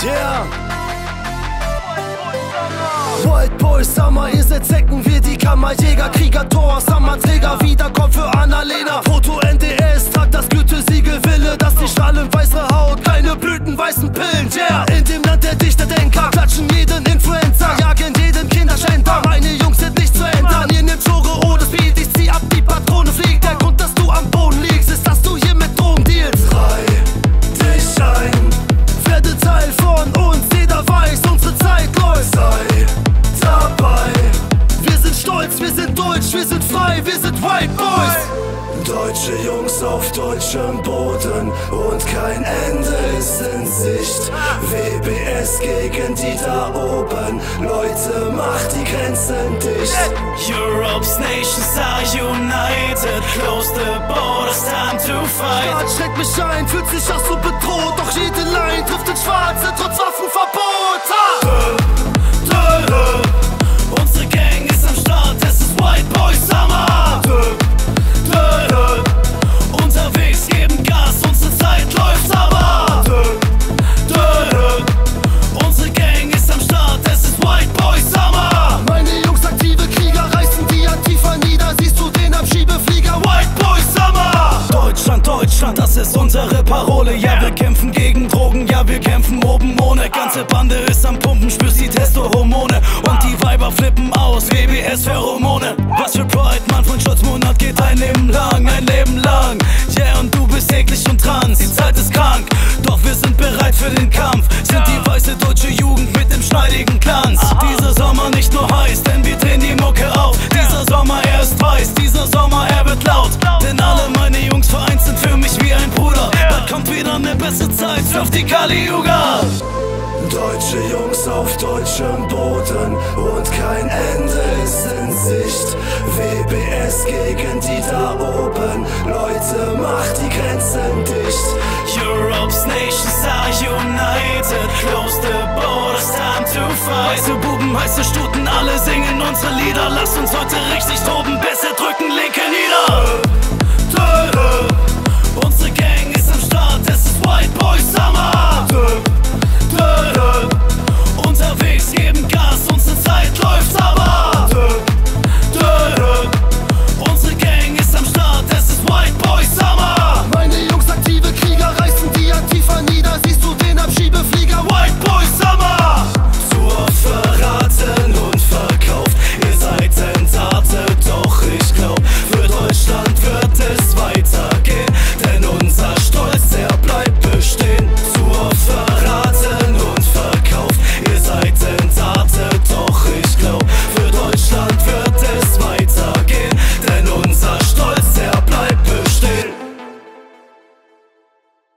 Yeah. White Boy Summer, ihr seid Säcken, wir die Kammerjäger. Krieger, Tor, Summerträger, Wiederkommt für Annalena. Foto NDS, tragt das Gütesiegel, Wille, dass die strahlen weiße Haut, keine blütenweißen Pillen. Yeah, in dem Land der Dichterdenker, klatschen jeden Influencer, jagen jeden Kinderschänder. Meine Jungs sind nicht zu ändern, ihr nehmt Schore, oh das Beat, ich zieh ab, die Patrone fliegt. Der Grund, dass du am Boden liegst, ist, dass du hier mit Drogen dealst. Frei dich ein, werde Teil von uns, jeder weiß, unsere Zeit läuft. Sei dabei, wir sind stolz, wir sind deutsch, wir sind frei, wir sind White Boys. Deutsche Jungs auf deutschem Boden und kein Ende ist in Sicht. WBS gegen die da oben, Leute, macht die Grenzen dicht. Europe's nations are united, close the borders, time to fight. Staat schreckt mich ein, fühlt sich auch so bedroht, doch jede Line trifft den Schwarzen trotz Waffenverbot. Unsere Gang ist am Start, es ist White Boy Summer. Unterwegs geben Gas, unsere Zeit läuft aber. Unsere Gang ist am Start, es ist White Boy Summer. Meine Jungs aktive Krieger reißen die Antifa nieder, siehst du den am Schiebeflieger? White Boy Summer. Deutschland, Deutschland, das ist unsere Parole. Ja, wir kämpfen gegen Drogen, ja, wir kämpfen oben ohne. Ganze Bande ist am Pumpen, spürst die Testohormone. Und die Weiber flippen aus, WBS Pheromone. Was für Pride, Mann, von Schutzmonat geht ein Leben lang, ein Leben lang. Yeah, und du bist eklig und trans, die Zeit ist krank. Doch wir sind bereit für den Kampf, sind die weiße deutsche Jugend mit dem schneidigen Glanz. Dieser Sommer nicht nur heiß, denn wir drehen die Mucke auf. Dieser Sommer, er ist weiß, dieser Sommer, er wird laut. Denn alle meine Jungs vereint sind für mich wie ein Bruder. Bald kommt wieder eine bessere Zeit, auf die Kali-Yuga. Deutsche Jungs auf deutschem Boden und kein Ende ist in Sicht. WBS gegen die da oben, Leute, macht die Grenzen dicht. Europe's nations are united, close the borders, time to fight. Weiße Buben, heiße Stuten, alle singen unsere Lieder. Lasst uns heute richtig toben, besser drücken, Linke nieder.